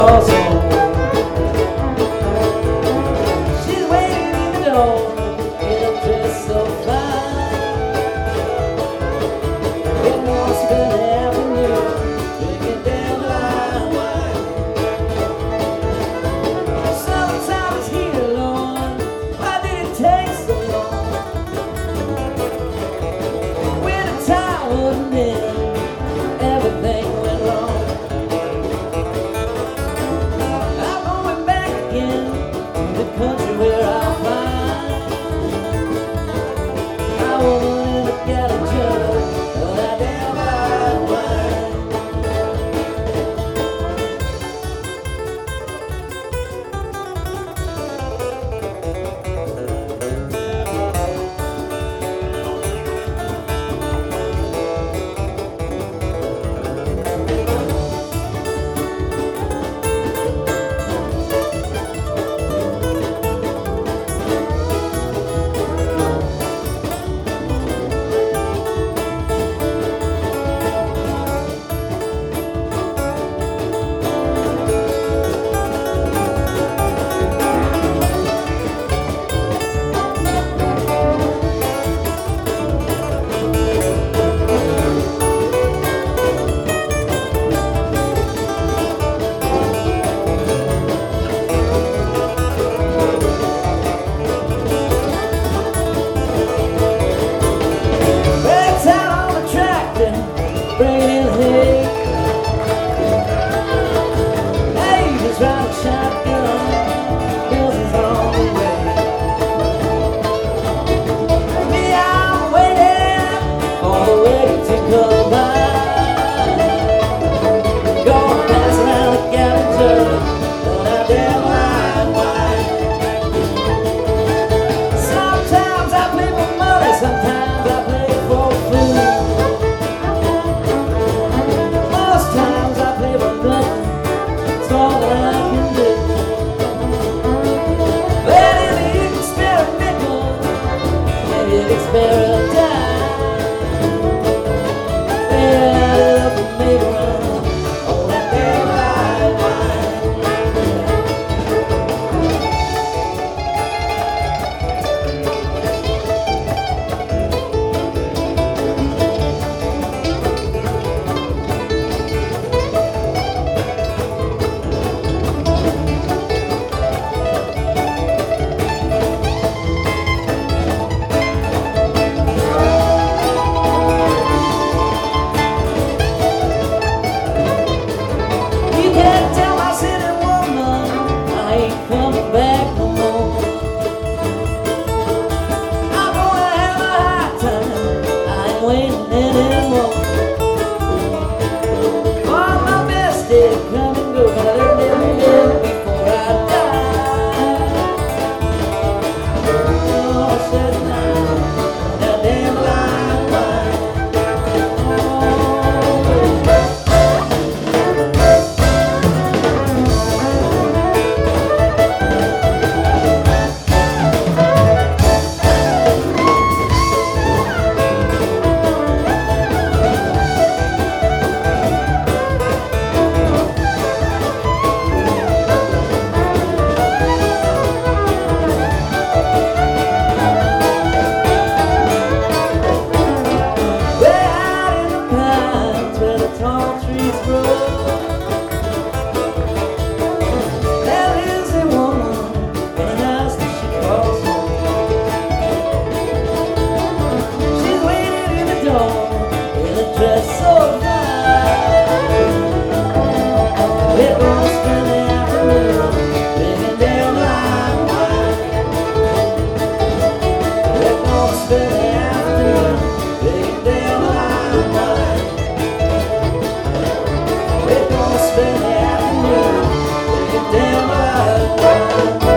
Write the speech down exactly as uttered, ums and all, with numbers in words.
She's waiting in the door in a dress so fine. It wants to the avenue, drinking down line wine. Sometimes here, Lord, why did it take so long? When the time wouldn't end, everything went wrong. Country where I find my woman in a gallon jug of that damn white wine. Spend the afternoon, looking down my line.